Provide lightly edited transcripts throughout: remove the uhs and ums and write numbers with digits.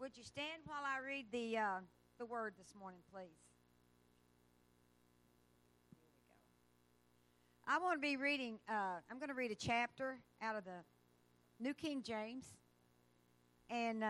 Would you stand while I read the word this morning, please? Here we go. I want to be reading, I'm going to read a chapter out of the New King James. And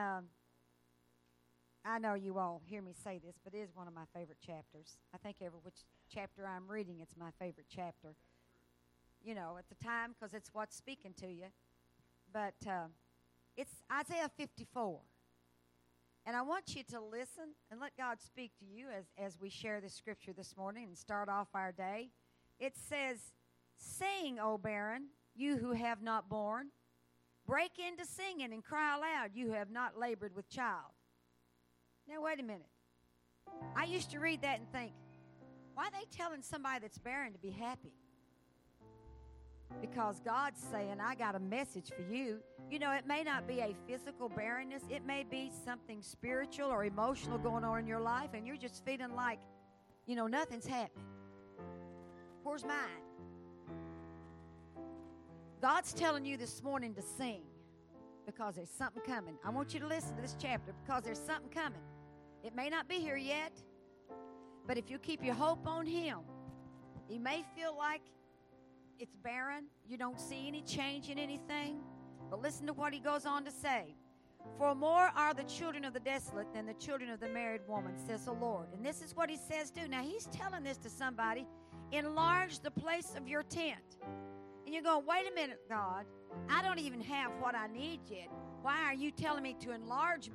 I know you all hear me say this, but it is one of my favorite chapters. I think every which chapter I'm reading, it's my favorite chapter. You know, at the time, because it's what's speaking to you. But it's Isaiah 54. And I want you to listen and let God speak to you as we share this scripture this morning and start off our day. It says, "Sing, O barren, you who have not borne. Break into singing and cry aloud, you who have not labored with child." Now, wait a minute. I used to read that and think, why are they telling somebody that's barren to be happy? Because God's saying, I got a message for you. You know, it may not be a physical barrenness. It may be something spiritual or emotional going on in your life, and you're just feeling like, you know, nothing's happening. Where's mine? God's telling you this morning to sing because there's something coming. I want you to listen to this chapter because there's something coming. It may not be here yet, but if you keep your hope on Him, you may feel like it's barren. You don't see any change in anything. But listen to what he goes on to say. "For more are the children of the desolate than the children of the married woman, says the Lord." And this is what he says too. Now he's telling this to somebody. Enlarge the place of your tent. And you're going, wait a minute, God. I don't even have what I need yet. Why are you telling me to enlarge?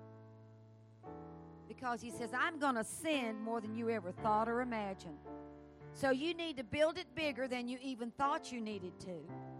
Because he says, I'm going to send more than you ever thought or imagined. So you need to build it bigger than you even thought you needed to.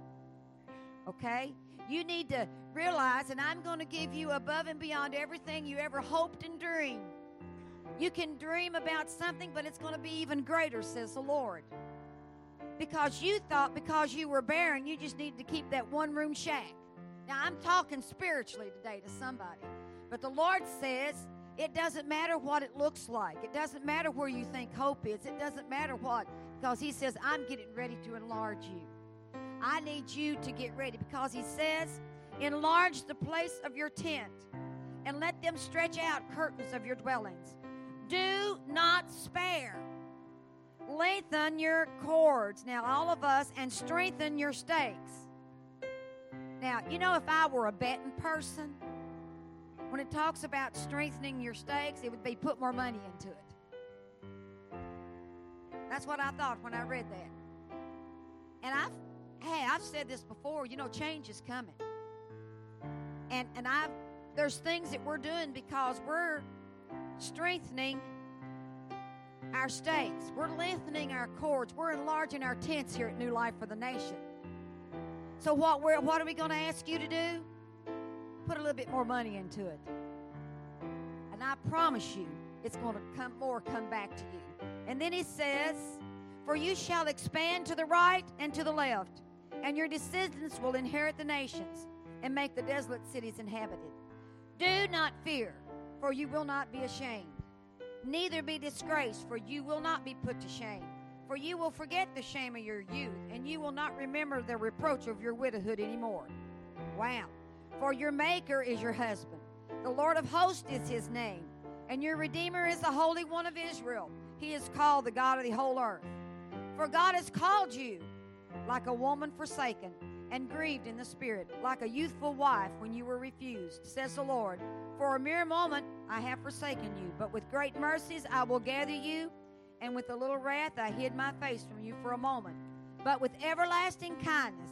Okay? You need to realize, and I'm going to give you above and beyond everything you ever hoped and dreamed. You can dream about something, but it's going to be even greater, says the Lord. Because you thought because you were barren, you just needed to keep that one-room shack. Now, I'm talking spiritually today to somebody. But the Lord says, it doesn't matter what it looks like. It doesn't matter where you think hope is. It doesn't matter what. Because he says, I'm getting ready to enlarge you. I need you to get ready. Because he says, enlarge the place of your tent and let them stretch out curtains of your dwellings. Do not spare. Lengthen your cords, now all of us, and strengthen your stakes. Now, you know, if I were a betting person, when it talks about strengthening your stakes, it would be put more money into it. That's what I thought when I read that. And I've said this before, you know, change is coming. And there's things that we're doing because we're strengthening our stakes. We're lengthening our cords. We're enlarging our tents here at New Life for the Nation. So what are we going to ask you to do? Put a little bit more money into it. And I promise you, it's going to come back to you. And then he says, for you shall expand to the right and to the left, and your descendants will inherit the nations and make the desolate cities inhabited. Do not fear, for you will not be ashamed. Neither be disgraced, for you will not be put to shame. For you will forget the shame of your youth, and you will not remember the reproach of your widowhood anymore. Wow. For your Maker is your husband. The Lord of hosts is his name. And your Redeemer is the Holy One of Israel. He is called the God of the whole earth. For God has called you like a woman forsaken and grieved in the spirit, like a youthful wife when you were refused, says the Lord. For a mere moment I have forsaken you, but with great mercies I will gather you, and with a little wrath I hid my face from you for a moment. But with everlasting kindness,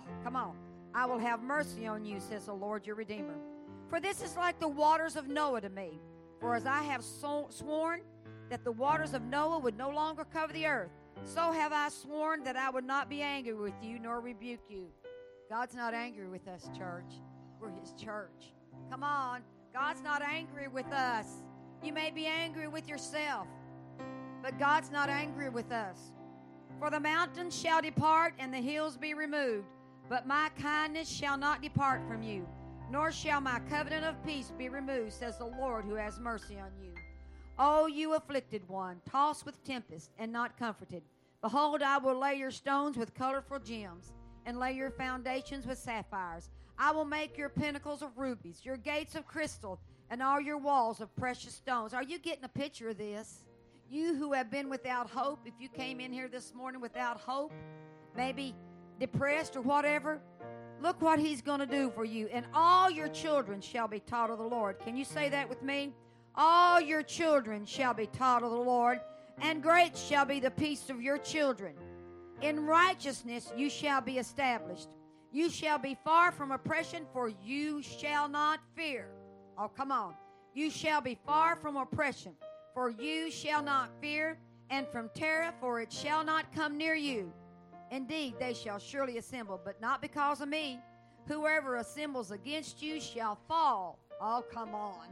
I will have mercy on you, says the Lord your Redeemer. For this is like the waters of Noah to me. For as I have sworn that the waters of Noah would no longer cover the earth, so have I sworn that I would not be angry with you nor rebuke you. God's not angry with us, church. We're his church. Come on. God's not angry with us. You may be angry with yourself, but God's not angry with us. For the mountains shall depart and the hills be removed, but my kindness shall not depart from you, nor shall my covenant of peace be removed, says the Lord who has mercy on you. O you afflicted one, tossed with tempest and not comforted. Behold, I will lay your stones with colorful gems, and lay your foundations with sapphires. I will make your pinnacles of rubies, your gates of crystal, and all your walls of precious stones. Are you getting a picture of this? You who have been without hope, if you came in here this morning without hope, maybe depressed or whatever, look what he's going to do for you. And all your children shall be taught of the Lord. Can you say that with me? All your children shall be taught of the Lord, and great shall be the peace of your children. In righteousness you shall be established. You shall be far from oppression, for you shall not fear. Oh, come on. You shall be far from oppression, for you shall not fear, and from terror, for it shall not come near you. Indeed, they shall surely assemble, but not because of me. Whoever assembles against you shall fall. Oh, come on.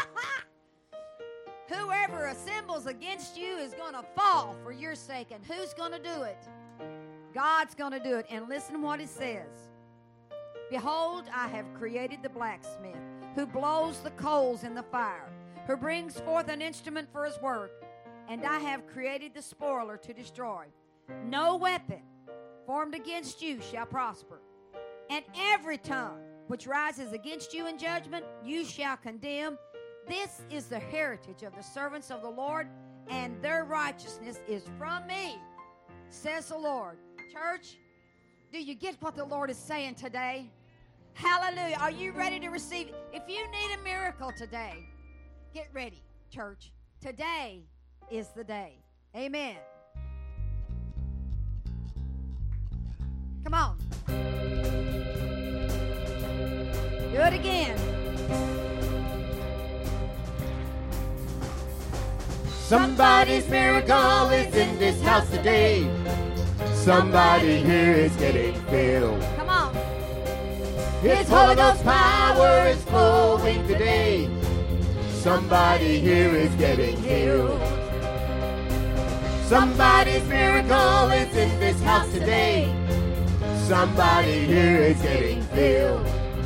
Whoever assembles against you is going to fall for your sake. And who's going to do it? God's going to do it. And listen to what it says. Behold, I have created the blacksmith, who blows the coals in the fire, who brings forth an instrument for his work. And I have created the spoiler to destroy. No weapon formed against you shall prosper. And every tongue which rises against you in judgment, you shall condemn. This is the heritage of the servants of the Lord, and their righteousness is from me, says the Lord. Church, do you get what the Lord is saying today? Hallelujah. Are you ready to receive? If you need a miracle today, get ready, church. Today is the day. Amen. Come on. Do it again. Somebody's miracle is in this house today. Somebody here is getting filled. Come on. His Holy Ghost power is flowing today. Somebody here is getting healed. Somebody's miracle is in this house today. Somebody here is getting filled.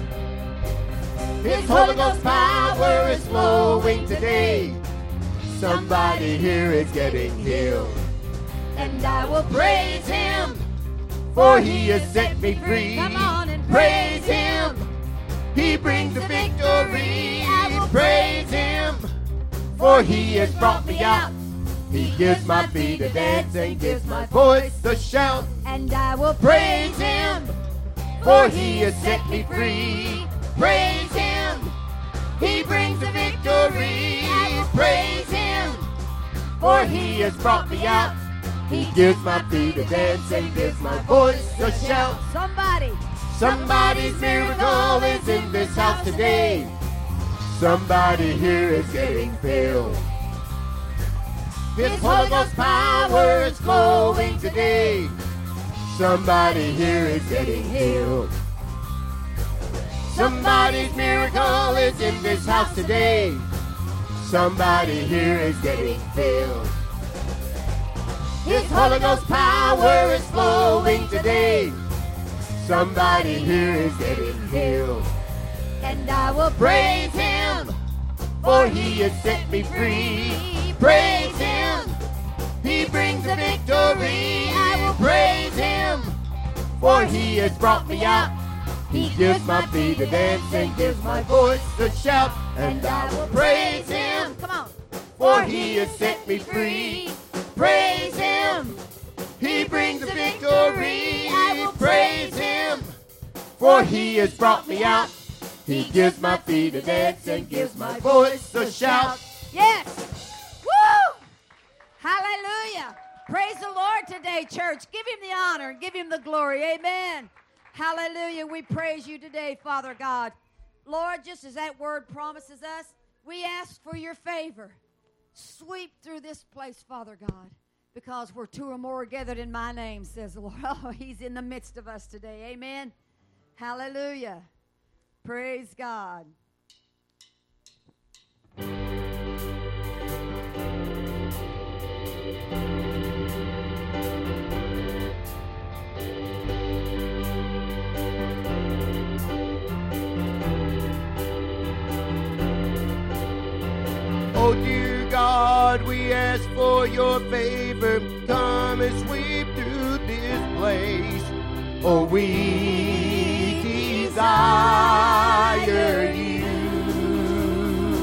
His Holy Ghost power is flowing today. Somebody here is getting healed. And I will praise him, for he has set me free. Come on and praise him. He brings the victory. I will Praise him, for he has brought me out. He gives my feet a dance and gives my voice a shout. And I will Praise him, for he has set me free. Praise him, he brings the victory. Praise him, for he has brought me out. He gives my feet a dance and gives my voice a shout. Somebody's miracle is in this house today. Somebody here is getting filled. His Holy Ghost power is flowing today. Somebody here is getting healed. Somebody's miracle is in this house today. Somebody here is getting filled. His Holy Ghost power is flowing today. Somebody here is getting healed. And I will Praise him, for he has set me free. Praise him, he brings the victory. I will Praise him, for he has brought me out. He gives my feet a dance and gives my voice a shout. And I will praise him, Come on. for he has set me free. Praise him, he brings the victory. I will Praise him, for he has brought me out. He gives my feet a dance and gives my voice a shout. Yes. Woo! Hallelujah. Praise the Lord today, church. Give him the honor and give him the glory. Amen. Hallelujah. We praise you today, Father God. Lord, just as that word promises us, we ask for your favor. Sweep through this place, Father God, because we're two or more gathered in my name, says the Lord. Oh, he's in the midst of us today. Amen. Hallelujah. Praise God. Oh dear God, we ask for your favor. Come and sweep through this place. Oh, we desire you.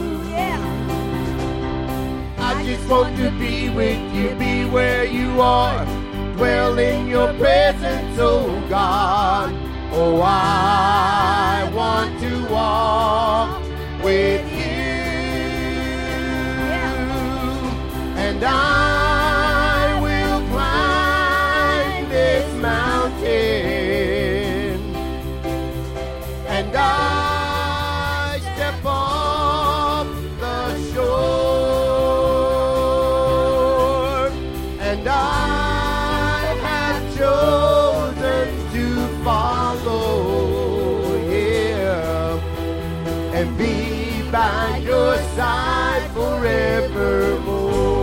just want to be with you, be where you are, dwell in your presence, oh God. Oh, I want to walk with you. And I will climb this mountain, and I step off the shore, and I have chosen to follow, yeah, and be by your side forevermore.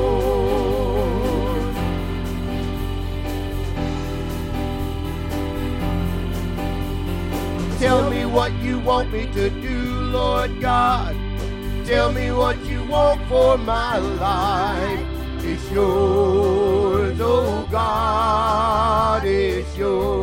Tell me what you want me to do, Lord God. Tell me what you want for my life. It's yours, oh God, it's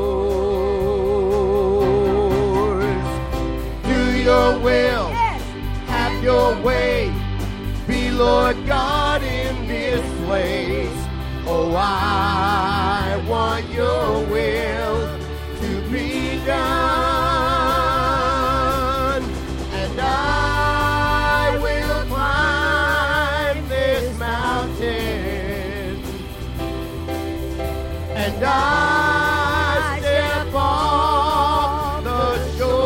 yours. Do your will, have your way. Be Lord God in this place. Oh, I want your will to be done. And I will climb this mountain, and I step off the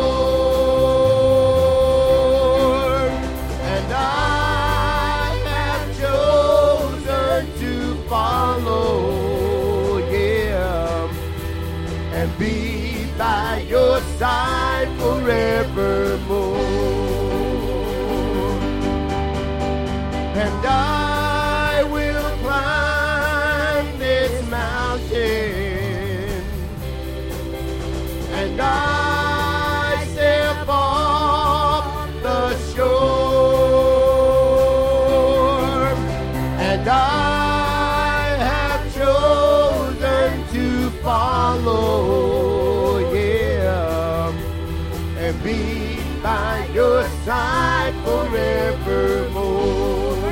shore, and I have chosen to follow, yeah, and be by your side forevermore. And I will climb this mountain, and I step off the shore, and I have chosen to follow, yeah, and be by your side forevermore.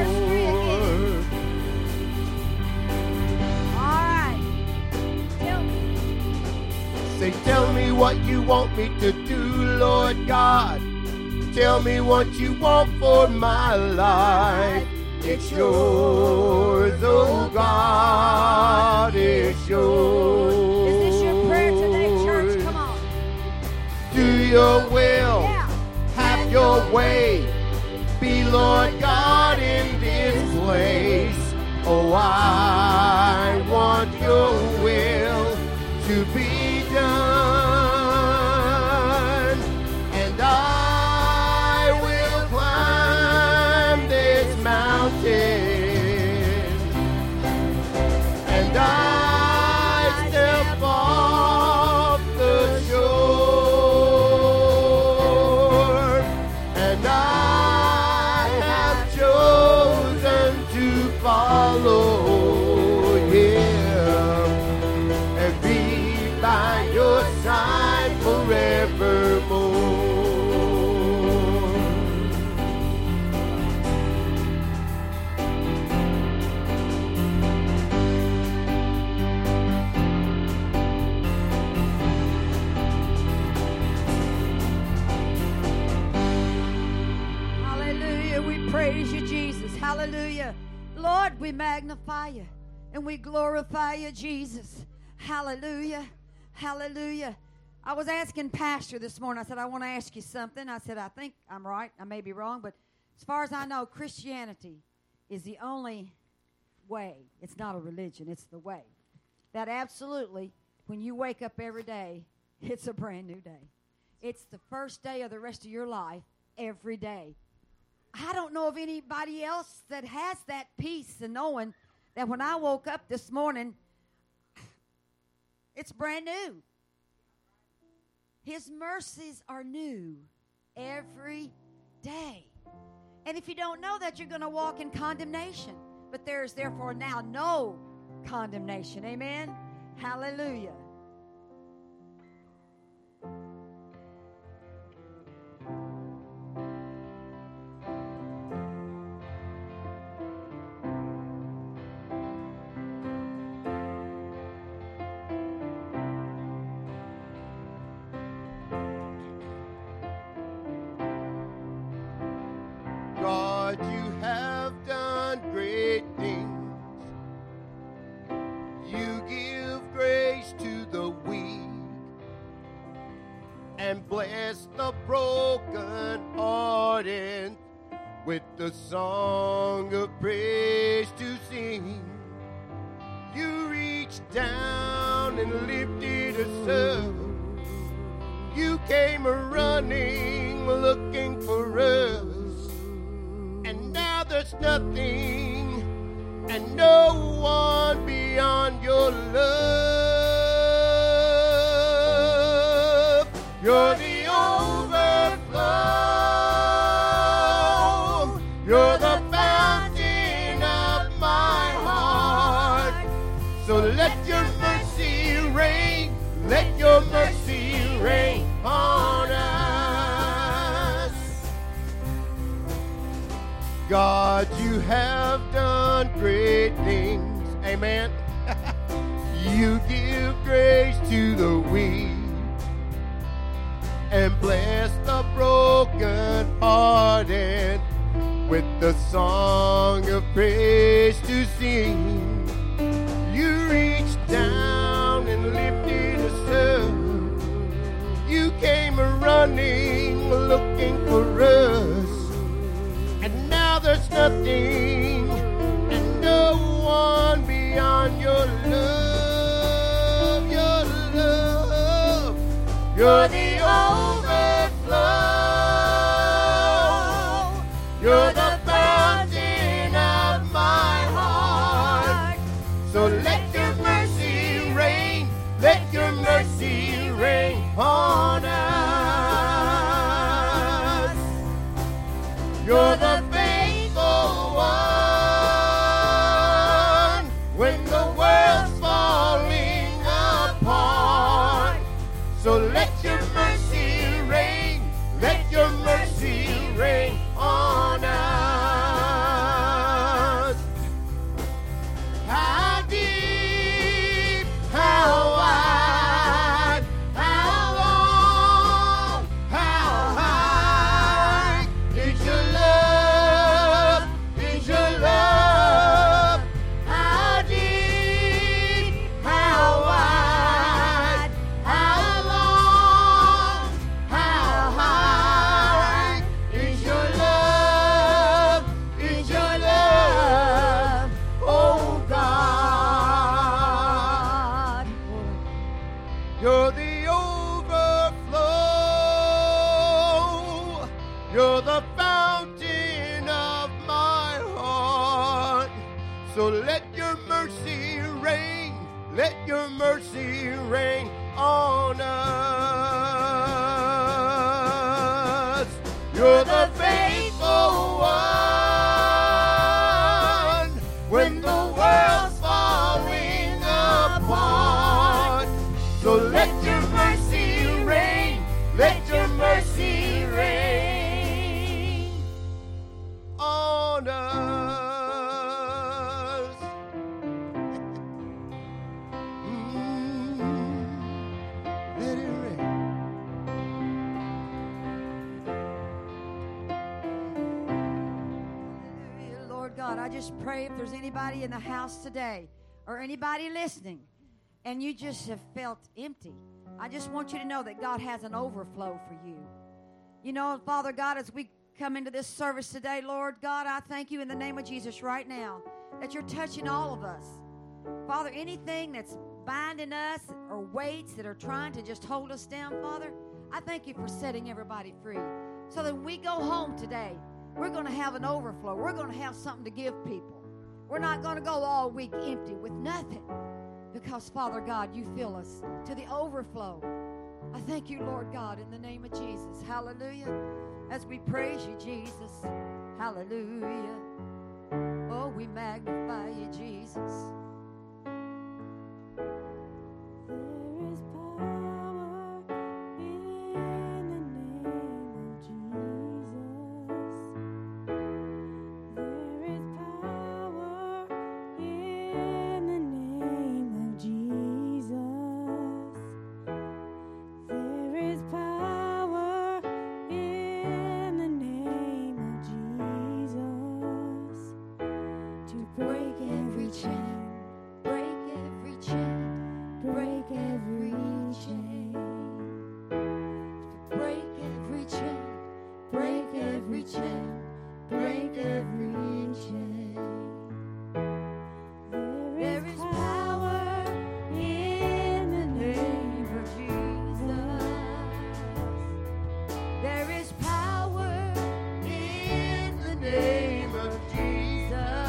Say, tell me what you want me to do, Lord God. Tell me what you want for my life. It's yours, oh God, it's yours. Is this your prayer today, church? Come on. Do your will, Yeah. have your way. Be Lord God in this place. Oh, I want your will to be done, and I will climb this mountain, and I step off the shore, and I have chosen to follow, yeah, and be by your side forevermore. Hallelujah. We praise you, Jesus. Hallelujah. Lord, we magnify you and we glorify you, Jesus. Hallelujah. Hallelujah. I was asking Pastor this morning, I said, I want to ask you something. I said, I think I'm right. I may be wrong, but as far as I know, Christianity is the only way. It's not a religion, it's the way. That absolutely, when you wake up every day, it's a brand new day. It's the first day of the rest of your life every day. I don't know of anybody else that has that peace and knowing that when I woke up this morning, it's brand new. His mercies are new every day. And if you don't know that, you're going to walk in condemnation. But there is therefore now no condemnation. Amen? Hallelujah. God, you have done great things. You give grace to the weak and bless the broken-hearted with the song of praise to sing. You reached down and lifted us up. You came running, looking for us. And now there's nothing and no one beyond your love. You're the overflow. You're the fountain of my heart. So let your mercy reign. Let your mercy reign on us. God, you have done great things. Amen. You give grace to the weak and bless the broken-hearted with the song of praise to sing. You reached down and lifted us up. You came running, looking for us. And now there's nothing and no one beyond your love. Your love. You're the overflow. You're the fountain of my heart. So let your mercy reign. Let your mercy reign on us. You're the faithful one when the world's falling apart. So let your mercy reign. Let your mercy reign on us. How deep, how wide, how long, how high is your love, is your love. How deep, how wide, how long, how high is your love, is your love, oh God. You're the overflow. You're the fountain of my heart. So let your mercy reign. Let your mercy reign on us. You're the faithful one when the world's falling apart. So let your mercy reign. Let your mercy reign on us. Let it rain. Hallelujah, Lord God, I just pray if there's anybody in the house today or anybody listening and you just have felt empty, I just want you to know that God has an overflow for you. You know, Father God, as we come into this service today, Lord God, I thank you in the name of Jesus right now that you're touching all of us. Father, anything that's binding us or weights that are trying to just hold us down, Father, I thank you for setting everybody free. So that when we go home today, we're going to have an overflow. We're going to have something to give people. We're not going to go all week empty with nothing. Because, Father God, you fill us to the overflow. I thank you, Lord God, in the name of Jesus. Hallelujah. As we praise you, Jesus. Hallelujah. Oh, we magnify you, Jesus. There is power in the name of Jesus. There is power in the name of Jesus. There is power in the name of Jesus. every chain. There is power in the name of Jesus. There is power in the name of Jesus.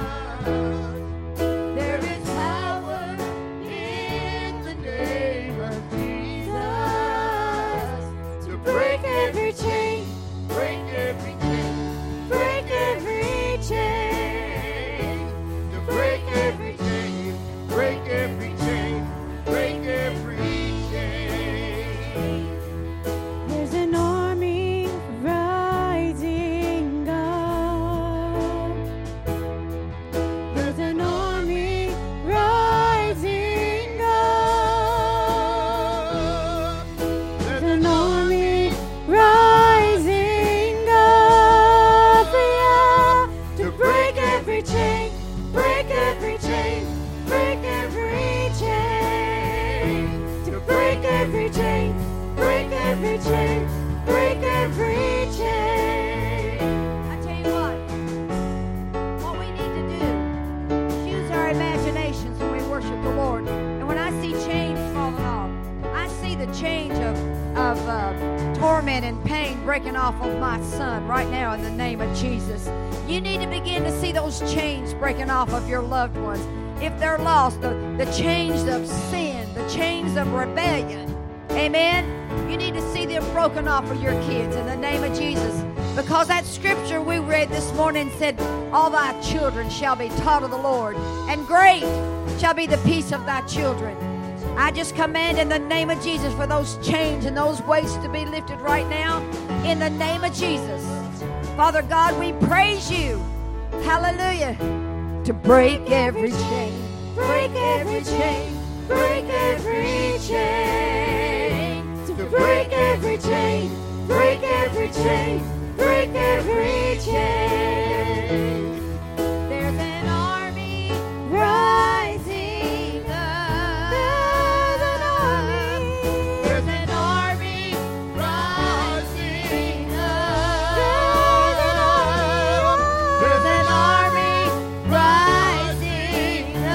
There is power in the name of Jesus to break every chain, break every chain, break every chain, to break every chain, break every chain, break every chain. There's an army rising up. There's an army rising up. There's an army rising up, yeah, to break every chain, break every chain, break every chain, to break every chain, break every chain, break every chain. I tell you what we need to do is use our imaginations when we worship the Lord. And when I see chains falling off, I see the change of torment and pain breaking off of my son right now in the name of Jesus. You need to begin to see those chains breaking off of your loved ones. If they're lost, the chains of sin, the chains of rebellion. Amen. You need to see them broken off of your kids in the name of Jesus. Because that scripture we read this morning said, all thy children shall be taught of the Lord, and great shall be the peace of thy children. I just command in the name of Jesus for those chains and those weights to be lifted right now in the name of Jesus. Father God, we praise you. Hallelujah. To break every chain, break every chain, break every chain. To break every chain, break every chain, break every chain. There's an army rising up. There's an army rising up. There's an army rising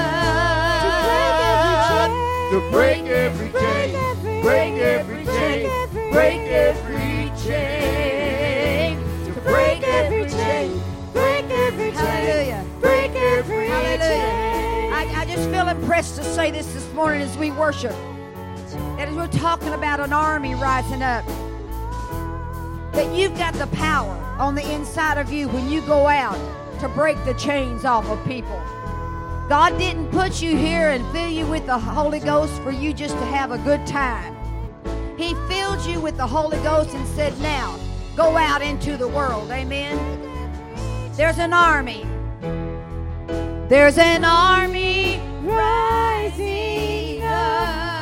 up. To break every chain, break every chain, break every chain. To break every chain, break every chain, Hallelujah. break every Hallelujah. chain. I just feel impressed to say this morning as we worship. That as we're talking about an army rising up, that you've got the power on the inside of you when you go out to break the chains off of people. God didn't put you here and fill you with the Holy Ghost for you just to have a good time. He filled you with the Holy Ghost and said, now, go out into the world. Amen. There's an army. There's an army rising up.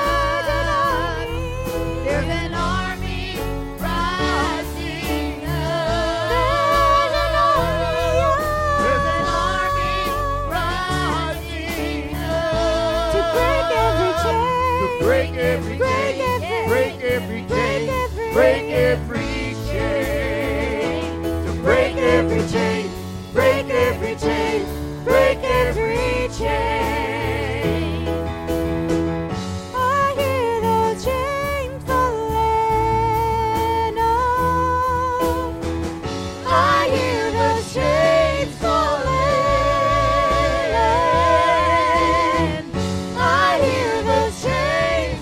There's an army rising up. There's an army rising up. To break every chain, To break every chain, break every chain, break every chain. To break every chain, break every chain, break every chain. I hear those chains falling off. I hear the chains falling. I hear the chains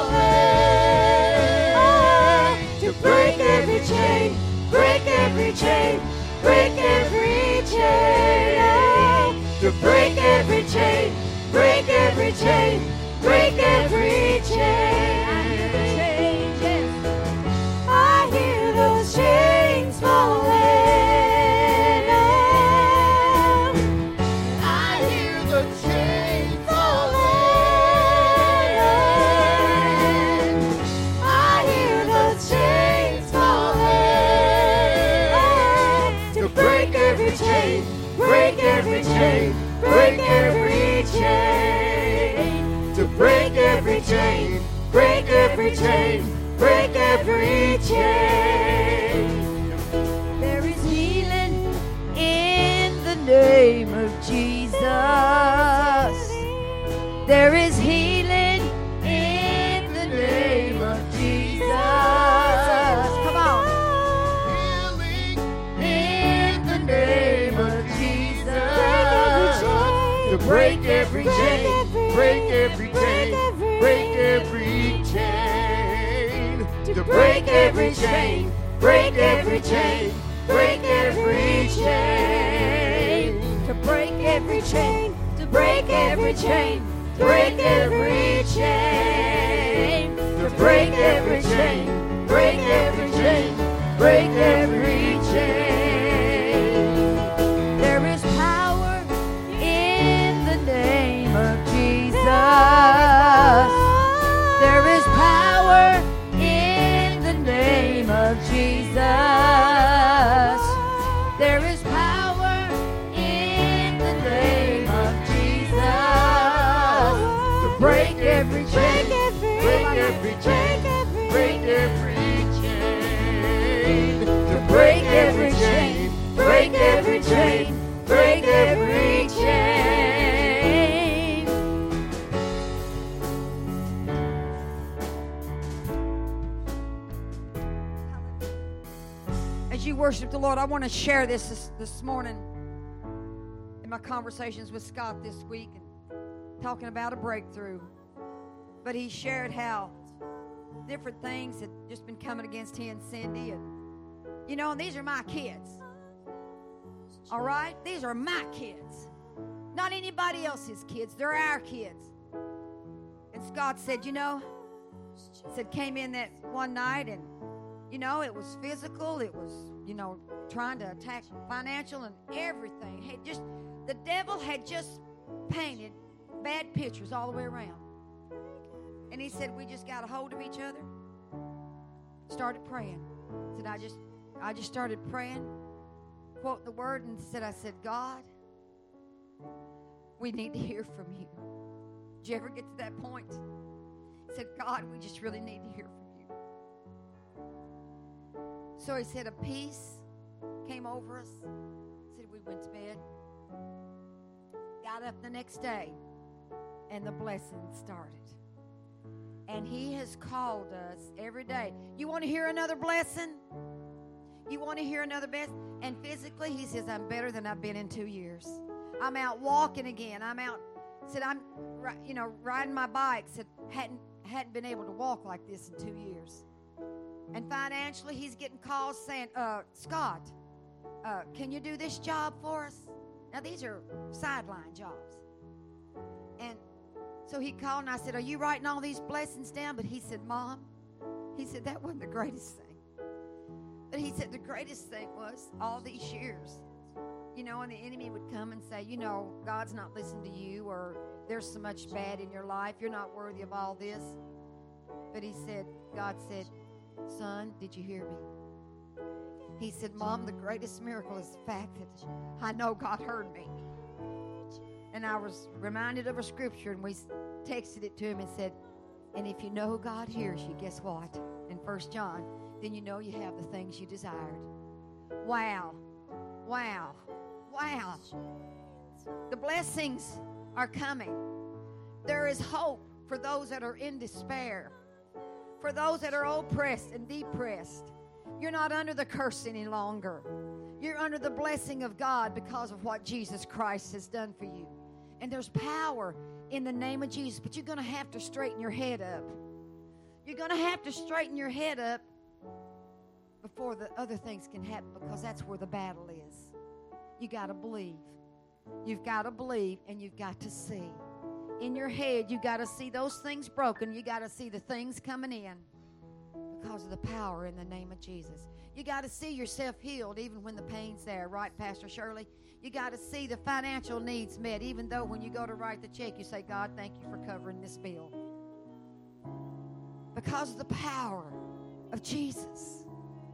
falling. To break every chain, break every chain, break every chain. To break every chain, break every chain, break every chain. I hear those chains falling. I hear the chains falling. I hear the chains falling. To break every chain, break every chain, break every chain. To break every chain, break every chain, break every chain. There is healing There is healing in the name of Jesus. Come on. Healing in the name of Jesus. To break every chain, break every chain, break every chain. To break every chain, break every chain, break every chain. To break every chain, to break every chain, break every chain. To break every chain, break every chain, break every chain. There is power in the name of Jesus. There is power in the name of Jesus. There is power in the name of Jesus. To break every chain, break every chain, break every chain. To break every chain, break every chain, break every chain. As you worship the Lord, I want to share this morning in my conversations with Scott this week and talking about a breakthrough. But he shared how different things had just been coming against he and Cindy. And, you know, and these are my kids. All right? These are my kids. Not anybody else's kids. They're our kids. And Scott said, you know, came in that one night and, you know, it was physical. It was, you know, trying to attack financial and everything. The devil had just painted bad pictures all the way around. And he said, we just got a hold of each other. Started praying. Said, I just started praying, quoting the word, and I said, God, we need to hear from you. Did you ever get to that point? He said, God, we just really need to hear from you. So he said, a peace came over us. Said we went to bed. Got up the next day, and the blessing started. And he has called us every day. You want to hear another blessing? You want to hear another blessing? And physically, he says, I'm better than I've been in 2 years. I'm out walking again. I'm out. Said, I'm, you know, riding my bike. Said, hadn't been able to walk like this in 2 years. And financially, he's getting calls saying, Scott, can you do this job for us? Now, these are sideline jobs. And so he called, and I said, are you writing all these blessings down? But he said, Mom, he said, that wasn't the greatest thing. But he said, the greatest thing was all these years. You know, and the enemy would come and say, you know, God's not listening to you, or there's so much bad in your life. You're not worthy of all this. But he said, God said, son, did you hear me? He said, Mom, the greatest miracle is the fact that I know God heard me. And I was reminded of a scripture, and we texted it to him and said, and if you know God hears you, guess what? In 1 John, then you know you have the things you desired. Wow. Wow. Wow. The blessings are coming. There is hope for those that are in despair, for those that are oppressed and depressed. You're not under the curse any longer. You're under the blessing of God because of what Jesus Christ has done for you. And there's power in the name of Jesus, but you're going to have to straighten your head up. You're going to have to straighten your head up before the other things can happen, because that's where the battle is. You got to believe. You've got to believe, and you've got to see. In your head, you got to see those things broken. You got to see the things coming in because of the power in the name of Jesus. You got to see yourself healed even when the pain's there, right, Pastor Shirley? You got to see the financial needs met, even though when you go to write the check, you say, God, thank you for covering this bill. Because of the power of Jesus.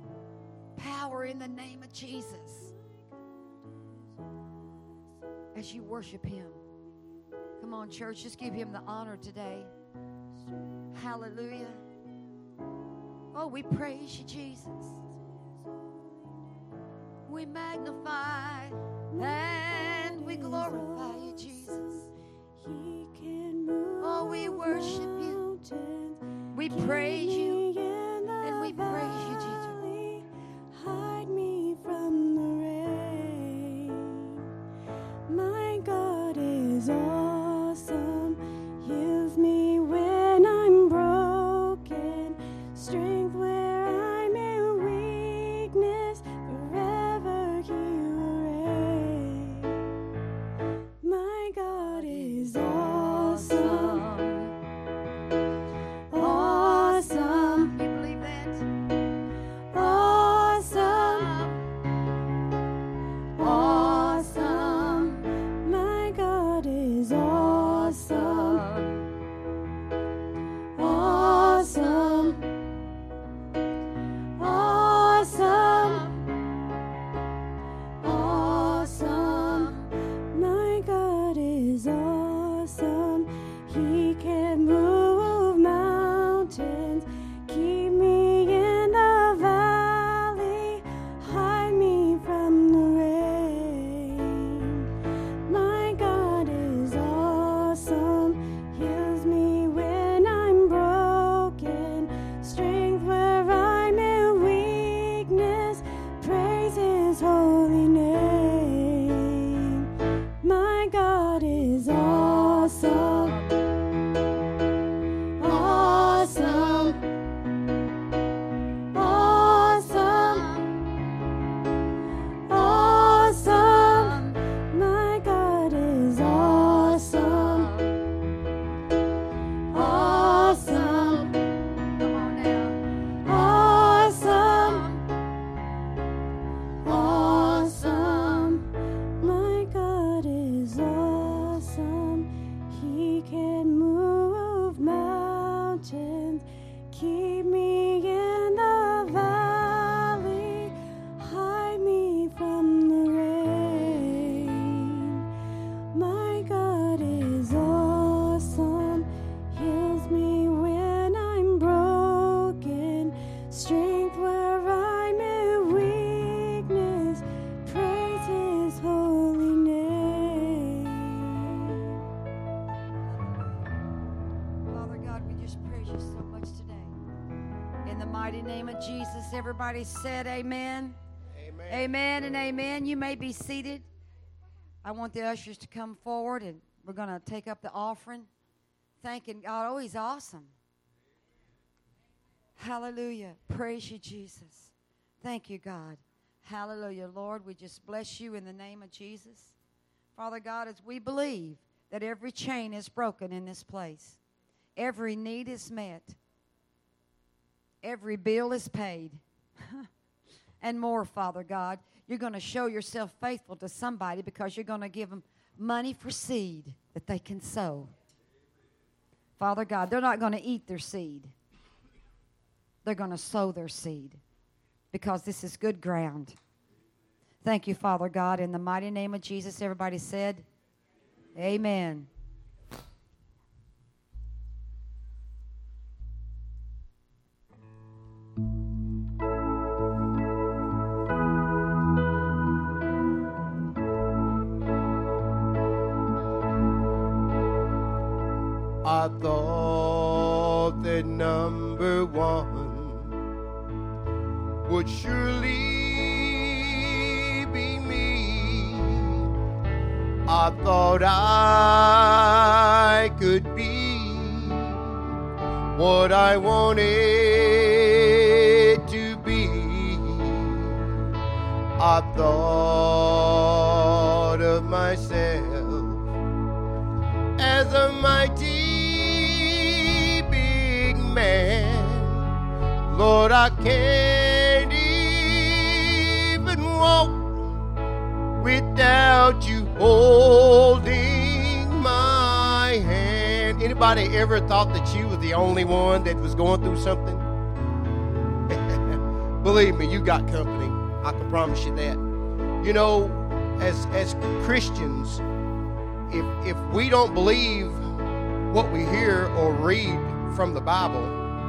Power in the name of Jesus. As you worship him. Come on, church, just give him the honor today. Hallelujah. Oh, we praise you, Jesus. We magnify and we glorify you, Jesus. He can move. worship you. We praise you. And we praise you, Jesus. Hide me from the rain. My God is awesome. Heals me when I'm broken. Strength where I'm in weakness. Forever He will reign. My God is awesome. Awesome. You believe that? Awesome. Awesome. My God is awesome. Awesome. Awesome. Awesome. My God is awesome. He can move mountains. Keep me in the valley. Hide me from the rain. My God is awesome. Heals me when I'm broken. Strength where I'm in weakness. Praise His holy name. My God is awesome. Awesome. Awesome. Awesome. My God is awesome. Awesome. Come on now. Awesome. Awesome. My God is awesome. He can move mountains. Keep me in the valley. Hide me from the rain. My God is awesome. Heals me when I'm broken. Strength where I'm in weakness. Praise His holy name. Father God, we just praise you so much today. In the mighty name of Jesus, everybody said amen. Amen. Amen and amen. You may be seated. I want the ushers to come forward, and we're going to take up the offering. Thanking God. Oh, He's awesome. Hallelujah. Praise you, Jesus. Thank you, God. Hallelujah. Lord, we just bless you in the name of Jesus. Father God, as we believe that every chain is broken in this place, every need is met, every bill is paid, and more, Father God. You're going to show yourself faithful to somebody because you're going to give them money for seed that they can sow. Father God, they're not going to eat their seed. They're going to sow their seed because this is good ground. Thank you, Father God. In the mighty name of Jesus, everybody said, amen. I thought that number one would surely be me. I thought I could be what I wanted to be. I thought of myself as a mighty big man. Lord, I can't even walk without you holding my hand. Anybody ever thought that you was the only one that was going through something? Believe me, you got company. I can promise you that. You know, as Christians, if we don't believe what we hear or read from the Bible,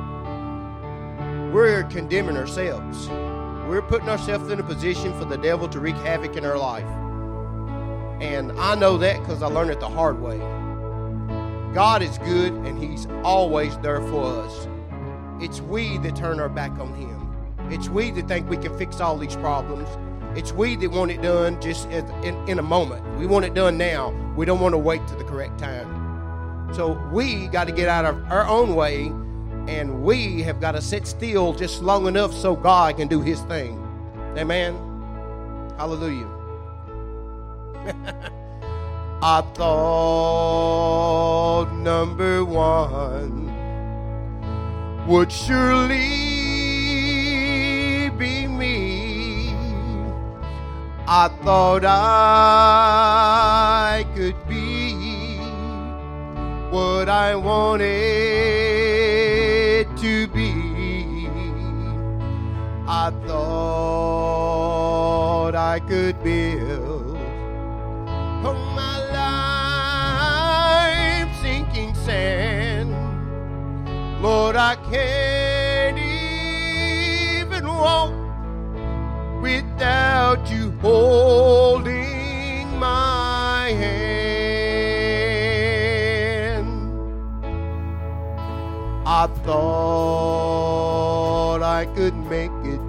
we're condemning ourselves. We're putting ourselves in a position for the devil to wreak havoc in our life. And I know that because I learned it the hard way. God is good, and He's always there for us. It's we that turn our back on Him. It's we that think we can fix all these problems. It's we that want it done just in a moment. We want it done now. We don't want to wait to the correct time. So we got to get out of our own way, and we have got to sit still just long enough so God can do His thing. Amen? Hallelujah. I thought number one would surely be me. I thought I could be what I wanted to be. I thought I could build on my life sinking sand. Lord, I can't even walk without you holding my hand. I thought I could make it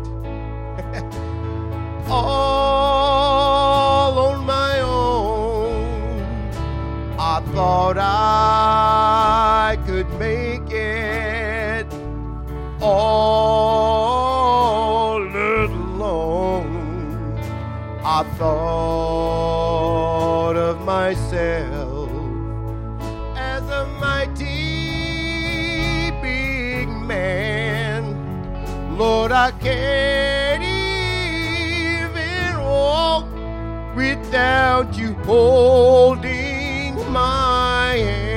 all on my own. I thought I could make it all alone. I thought of myself as a mighty big man. Lord, I can't even walk without you holding my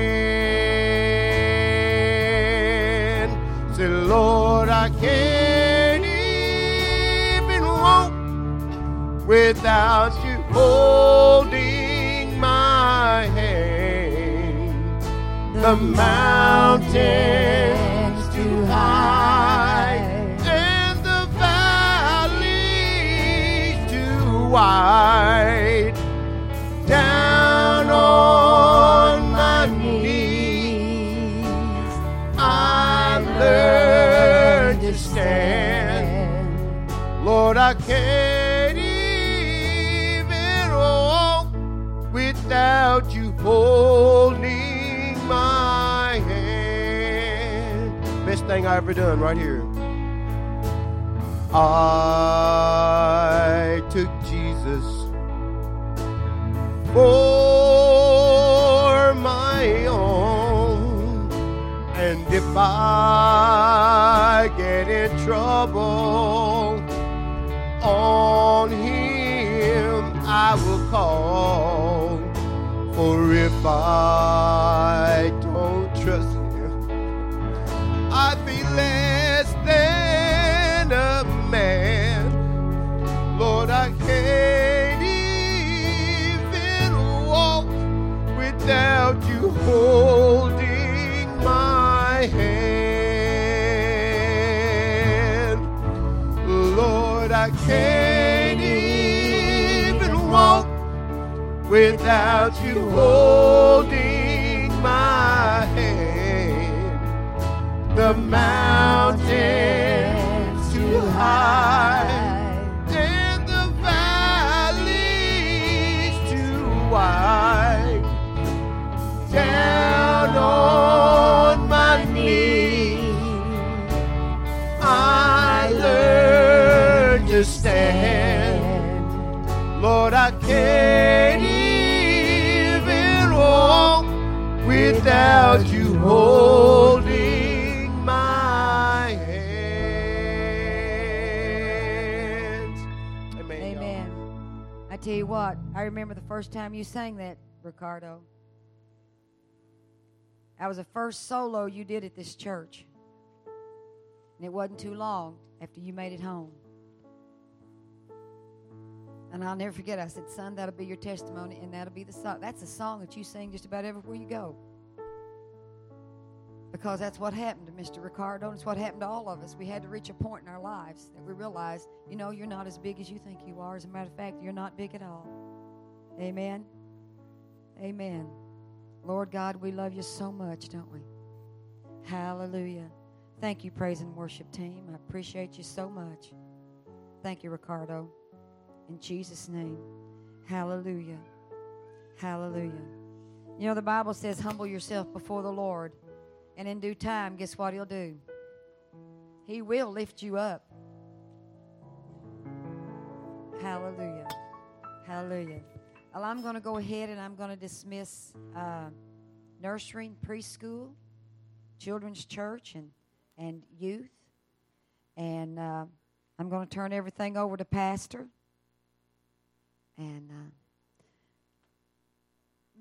hand. Say, Lord, I can't even walk without you holding my hand. The mountain's too high and the valley's too wide. Down on my knees, I learned to stand. Lord, I can't even walk without you holding my hand. Best thing I ever done right here. I took Jesus for my own, and if I get in trouble, on Him I will call. For if I don't trust Him, I'd be less than a man. Lord, I can't even walk without you holding my hand. Lord, I can't even walk without you holding my hand. The mountain's too high and the valley's too wide. Down on my knees, I learned to stand. Lord, I can't even walk without you holding my hands. Amen. Amen. I tell you what, I remember the first time you sang that, Ricardo. That was the first solo you did at this church. And it wasn't too long after you made it home. And I'll never forget, I said, son, that'll be your testimony, and that'll be the song. That's a song that you sing just about everywhere you go. Because that's what happened to Mr. Ricardo, and it's what happened to all of us. We had to reach a point in our lives that we realized, you know, you're not as big as you think you are. As a matter of fact, you're not big at all. Amen? Amen. Lord God, we love you so much, don't we? Hallelujah. Thank you, praise and worship team. I appreciate you so much. Thank you, Ricardo. In Jesus' name. Hallelujah. Hallelujah. You know, the Bible says, humble yourself before the Lord. And in due time, guess what He'll do? He will lift you up. Hallelujah. Hallelujah. Well, I'm going to go ahead and I'm going to dismiss nursery and preschool, children's church, and youth. And I'm going to turn everything over to Pastor. And